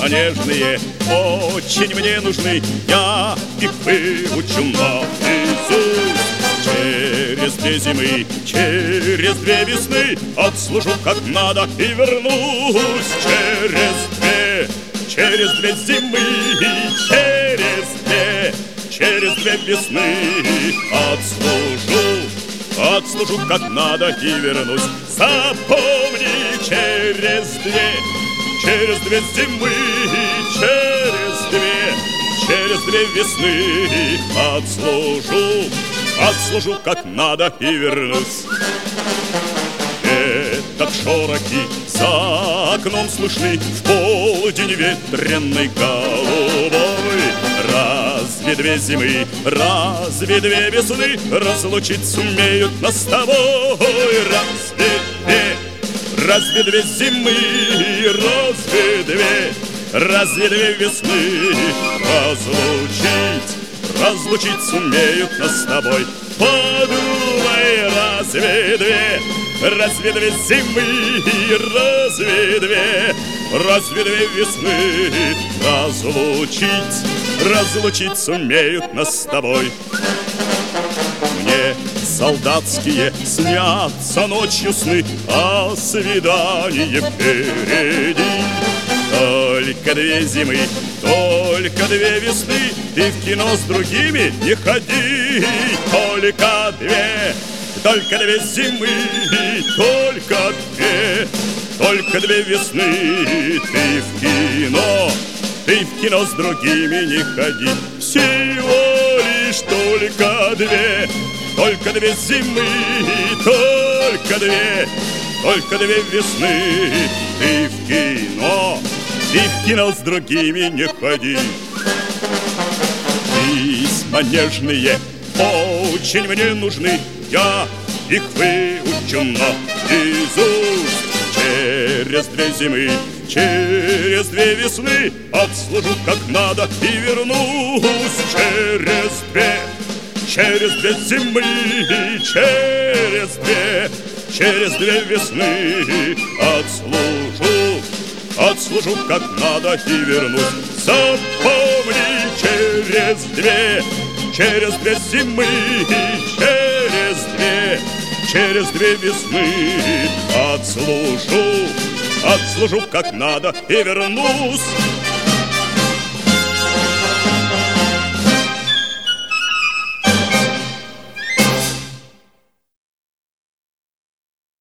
нежные очень мне нужны. Я их выучу наизусть. Через 2 зимы, через 2 весны отслужу как надо и вернусь. Через 2 зимы, через 2 весны отслужу как надо и вернусь. Запомни, через 2 зимы, через 2 весны отслужу как надо и вернусь. Так шороки за окном слышны в полдень ветреный голубой. Разве 2 зимы, разве 2 весны разлучить сумеют нас с тобой? Разве 2 зимы, разве 2 весны разлучить сумеют нас с тобой? Подумай, разве 2 зимы, разве 2 весны разлучить сумеют нас с тобой? Мне солдатские снятся ночью сны о свидании впереди. Только 2 зимы, только 2 весны, ты в кино с другими не ходи. Только 2 зимы, только 2 весны, ты в кино с другими не ходи. Всего лишь только 2 зимы, только 2 весны, ты в кино с другими не ходи. Письма нежные очень мне нужны, я их выучу наизусть. Через 2 зимы, через 2 весны отслужу как надо и вернусь. Через 2 зимы, через 2 весны отслужу как надо и вернусь. Запомни, через 2 зимы, через 2 весны отслужу как надо и вернусь.